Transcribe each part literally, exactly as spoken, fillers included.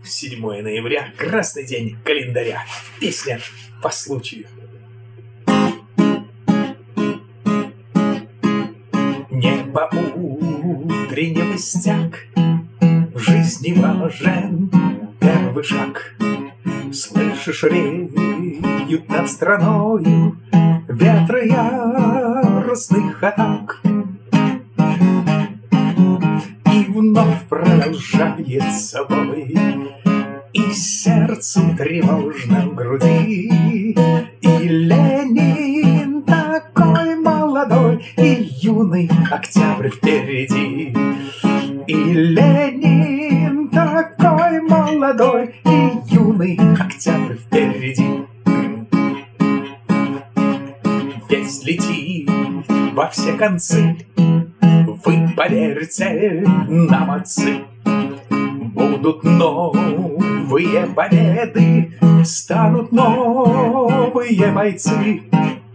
седьмое ноября, красный день календаря. Песня по случаю. Небо утренний стяг, в жизни важен первый шаг. Слышишь, реют над страною ветры яростных атак. И вновь продолжается бой, и сердцу тревожно в груди. И Ленин такой молодой, и юный октябрь впереди. И Ленин такой молодой, и юный октябрь впереди. Весть летит во все концы, вы поверьте нам, отцы. Будут новые победы, станут новые бойцы.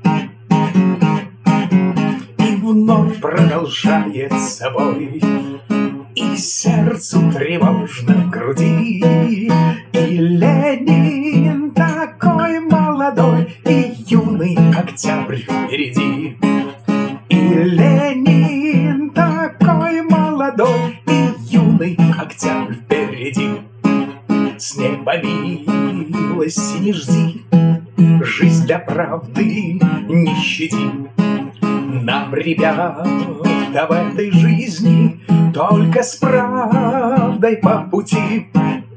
И вновь продолжается бой, и сердцу тревожно в груди. И Ленин такой молодой, и юный октябрь впереди. И Ленин такой молодой, и юный октябрь впереди. С неба милости не жди, жизнь для правды не щади. Нам, ребята, в этой жизни только с правдой по пути.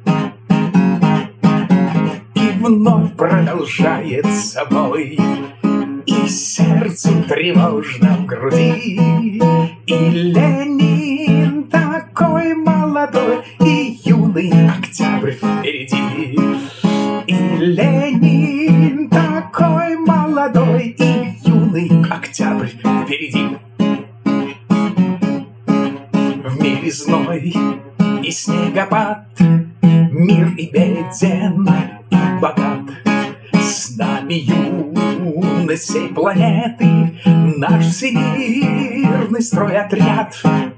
И вновь продолжается бой, и сердцу тревожно в груди. И Ленин такой молодой, и юный октябрь впереди. И Ленин такой молодой, и юный октябрь впереди. В мире зной и снегопад, мир и беден, и богат. С нами юность всей планеты, наш всемирный стройотряд.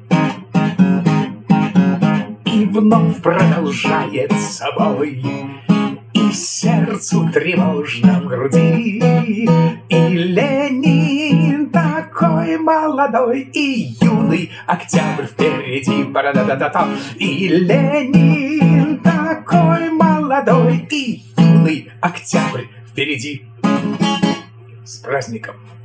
И вновь продолжается бой, и сердцу тревожно в груди. И Ленин такой молодой, и юный октябрь впереди. Пара-да-да-да-та. И Ленин такой молодой, и юный октябрь впереди. С праздником!